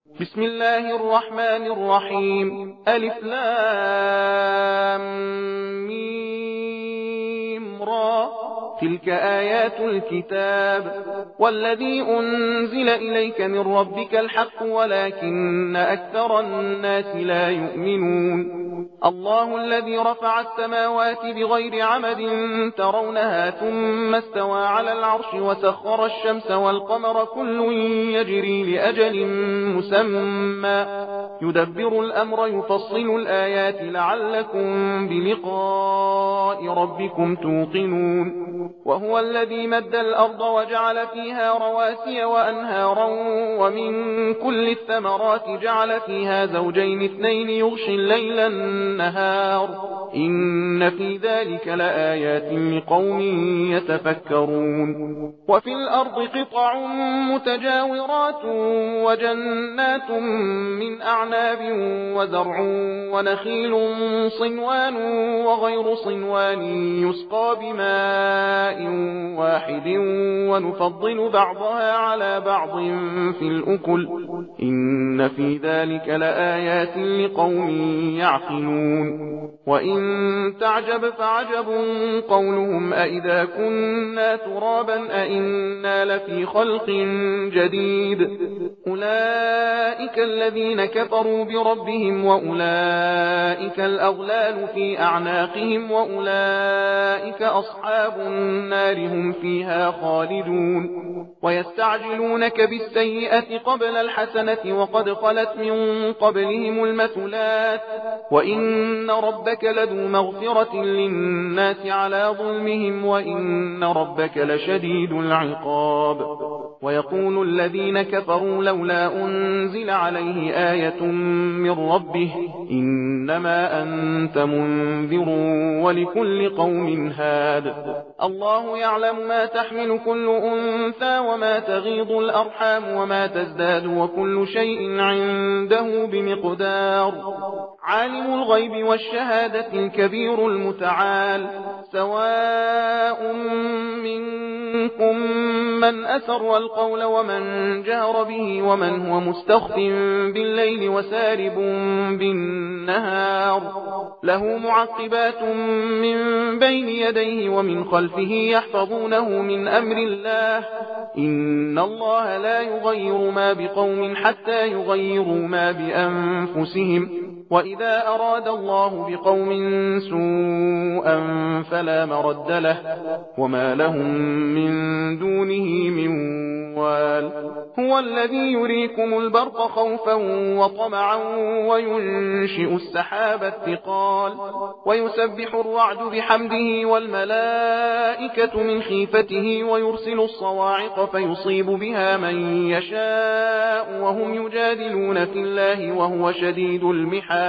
بسم الله الرحمن الرحيم. ألف لام ميم را. تلك آيات الكتاب والذي أنزل إليك من ربك الحق ولكن أكثر الناس لا يؤمنون. الله الذي رفع السماوات بغير عمد ترونها ثم استوى على العرش وسخر الشمس والقمر كل يجري لأجل مسمى يدبر الأمر يفصل الآيات لعلكم بلقاء ربكم توقنون. وهو الذي مد الأرض وجعل فيها رواسي وأنهارا ومن كل الثمرات جعل فيها زوجين اثنين يغشي الليل النهار إن في ذلك لآيات لقوم يتفكرون. وفي الأرض قطع متجاورات وجنات من أعناب وزرع ونخيل صنوان وغير صنوان يسقى بماء واحد ونفضل بعضها على بعض في الأكل إن في ذلك لآيات لقوم يعقلون. وإن تعجب فعجب قولهم أئذا كنا ترابا أئنا لفي خلق جديد أولئك الذين كفروا بربهم وأولئك الأغلال في أعناقهم وأولئك أصحاب النار هم فيها خالدون. ويستعجلونك بالسيئة قبل الحسنة وقد خلت من قبلهم المثلات وإن ربك لذو مغفرة للناس على ظلمهم وإن ربك لشديد العقاب. ويقول الذين كفروا لولا أنزل عليه آية من ربه إنما أنت منذر ولكل قوم هاد. الله يعلم ما تحمل كل أنثى وما تغيض الأرحام وما تزداد وكل شيء عنده بمقدار. عالم الغيب والشهادة الكبير المتعال. سواء منكم من أسر القول ومن جهر به ومن هو مستخف بالليل وسارب بالنهار له معقبات من بين يديه ومن خلفه يحفظونه من أمر الله إن الله لا يغير ما بقوم حتى يغيروا ما بأنفسهم وإذا أراد الله بقوم سوءا فلا مرد له وما لهم من دونه من وال. هو الذي يريكم البرق خوفا وطمعا وينشئ السحاب الثقال ويسبح الرعد بحمده والملائكة من خيفته ويرسل الصواعق فيصيب بها من يشاء وهم يجادلون في الله وهو شديد المحال.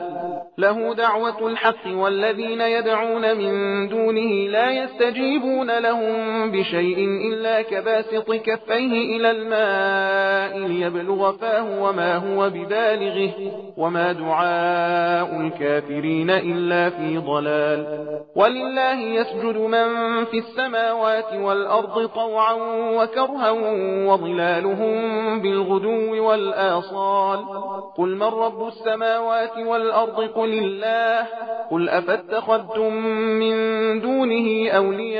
له دعوة الحق والذين يدعون من دونه لا يستجيبون لهم بشيء إلا كباسط كفيه إلى الماء ليبلغ فاه وما هو ببالغه وما دعاء الكافرين إلا في ضلال. ولله يسجد من في السماوات والأرض طوعا وكرها وظلالهم بالغدو والآصال. قل من رب السماوات والأرض قل الله. قل أفاتخذتم من دونه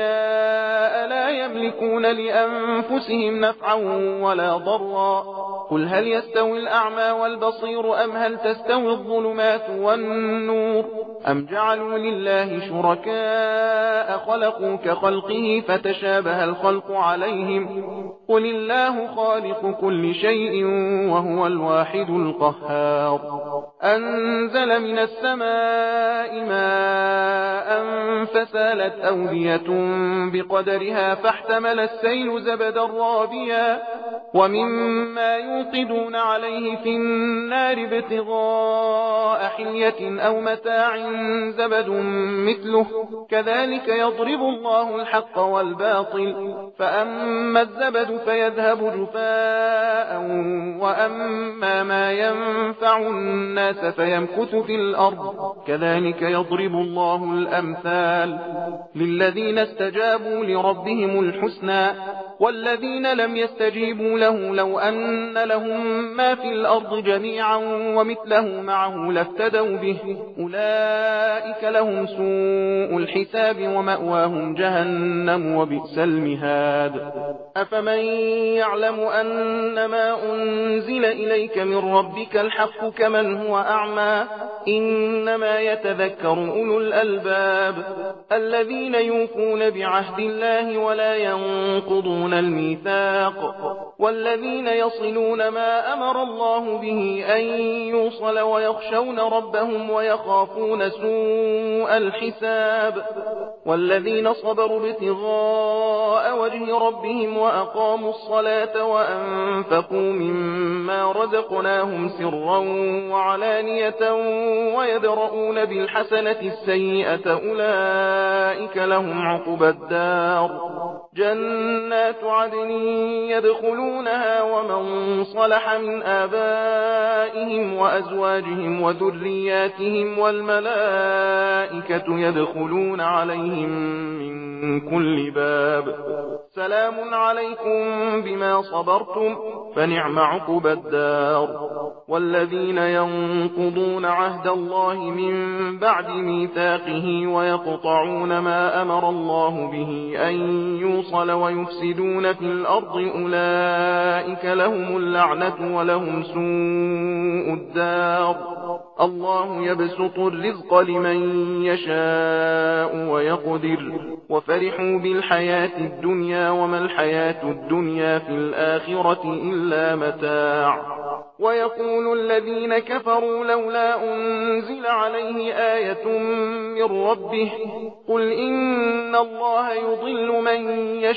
أولياء لا يملكون لأنفسهم نفعا ولا ضرا. قل هل يستوي الأعمى والبصير أم هل تستوي الظلمات والنور أم جعلوا لله شركاء خلقوا كخلقه فتشابه الخلق عليهم قل الله خالق كل شيء وهو الواحد القهار. أنزل من السماء ماء فسالت أودية بقدرها فاحتمل السيل زبدا رابيا ومما يوقدون عليه في النار ابتغاء حلية أو متاع زبد مثله كذلك يضرب الله الحق والباطل فأما الزبد فيذهب جفاء وأما ما ينفع الناس فيمكث في الأرض كذلك يضرب الله الأمثال. للذين استجابوا لربهم الحسنى والذين لم يستجيبوا له لو أن لهم ما في الأرض جميعا ومثله معه لافتدوا به أولئك لهم سوء الحساب ومأواهم جهنم وبئس المهاد أفمن يعلم أنما أنزل إليك من ربك الحق كمن هو أعمى إنما يتذكر أولو الألباب الذين يوفون بعهد الله ولا ينقضون الميثاق والذين يصلون ما أمر الله به أن يوصل ويخشون ربهم ويخافون سوء الحساب والذين صبروا ابتغاء وجه ربهم وأقاموا الصلاة وأنفقوا مما رزقناهم سرا وعلانية ويدرؤون بالحسنة السيئة أولئك لهم عقبى الدار جنات عدن يدخلونها ومن صلح من آبائهم وأزواجهم وذرياتهم والملائكة يدخلون عليهم من كل باب سلام عليكم بما صبرتم فنعم عقبى الدار والذين ينقضون عهد الله من بعد ميثاقه ويقطعون ما أمر الله به أن يوصل ويفسدون في الأرض أولئك لهم اللعنة ولهم سوء الدار الله يبسط الرزق لمن يشاء ويقدر وفرحوا بالحياة الدنيا وما الحياة الدنيا في الآخرة إلا متاع ويقول الذين كفروا لولا أنزل عليه آية من ربه قل إن الله يضل من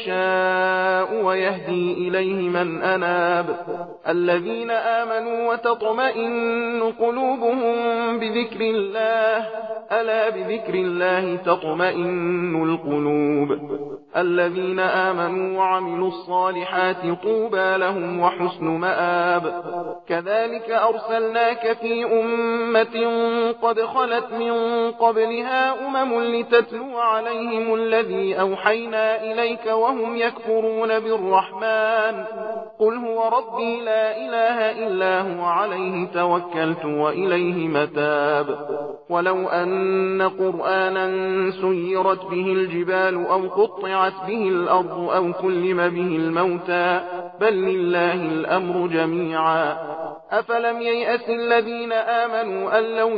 يشاء ويهدي إليه من أناب الذين آمنوا وتطمئن قلوبهم بذكر الله ألا بذكر الله تطمئن القلوب الذين آمنوا وعملوا الصالحات طوبى لهم وحسن مآب كذلك أرسلناك في أمة قد خلت من قبلها لتتلو عليهم الذي أوحينا إليك وهم يكفرون بالرحمن قل هو ربي لا إله إلا هو عليه توكلت وإليه متاب ولو أن قرآنا سيرت به الجبال أو قطعت به الأرض أو كلم به الموتى بل لله الأمر جميعا أفلم ييأس الذين آمنوا أن لو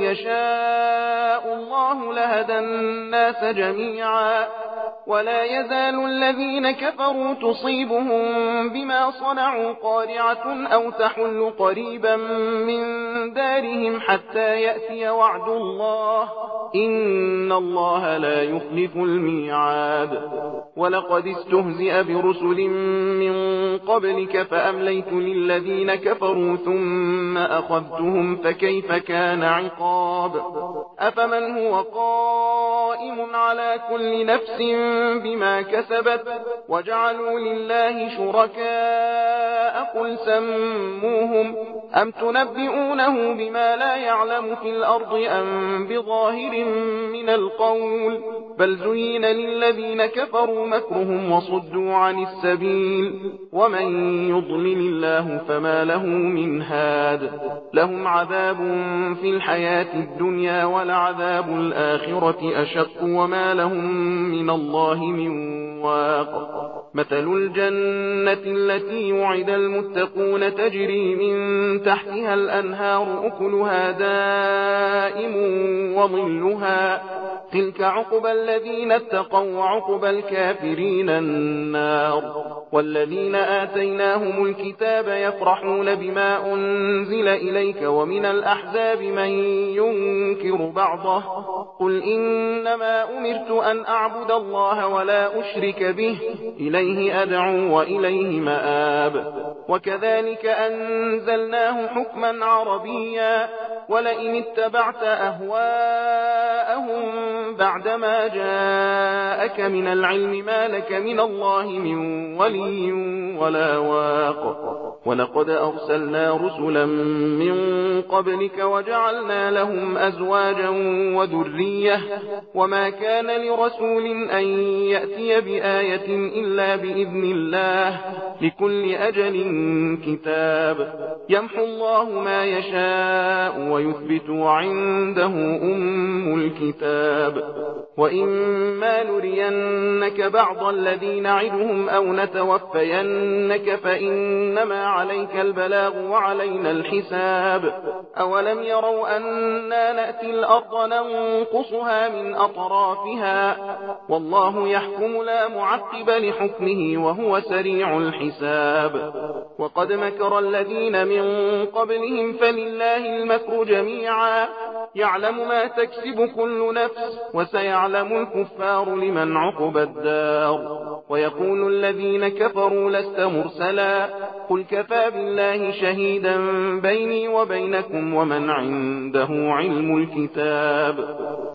يشاء الله لهدى الناس جميعا ولا يزال الذين كفروا تصيبهم بما صنعوا قارعة أو تحل قريبا من دارهم حتى يأتي وعد الله إن الله لا يخلف الميعاد ولقد استهزئ برسل من قبلك فأمليت للذين كفروا ثم أخذتهم فكيف كان عقاب أفمن هو قائم على كل نفس بما كسبت وجعلوا لله شركاء قل سموهم أم تنبئونه بما لا يعلم في الأرض أم بظاهر من القول بل زين للذين كفروا مكرهم وصدوا عن السبيل ومن يضلل الله فما له من هاد لهم عذاب في الحياة الدنيا ولعذاب الآخرة أشق وما لهم من الله من واق مثل الجنة التي وعد المتقون تجري من تحتها الأنهار أكلها دائم وظلها تلك عقبى الذين اتقوا وعقبى الكافرين النار والذين آتيناهم الكتاب يفرحون بما أنزل إليك ومن الأحزاب من ينكر بعضه قل إنما أمرت أن أعبد الله ولا أشرك به إليه أدعو وإليه مآب وكذلك أنزلناه حكما عربيا ولئن اتبعت أهواءهم بعدما جاءك من العلم ما لك من الله من ولي ولا واق ولقد أرسلنا رسلا من قبلك وجعلنا لهم أزواجا وذرية وما كان لرسول أن يأتي بآية إلا بإذن الله لكل أجل كتاب يمحو الله ما يشاء ويثبت وعنده أم الكتاب وإما نرينك بعض الذين نعدهم أو نتوفينك فإنما عليك البلاغ وعلينا الحساب أولم يروا أنا نأتي الأرض ننقصها من أطرافها والله يحكم لا معقب لحكمه وهو سريع الحساب وقد مكر الذين من قبلهم فلله المكر جميعا يعلم ما تكسب كل نفس وسيعلم الكفار لمن عقب الدار ويقول الذين كفروا لست مرسلا قل كفى بالله شهيدا بيني وبينكم ومن عنده علم الكتاب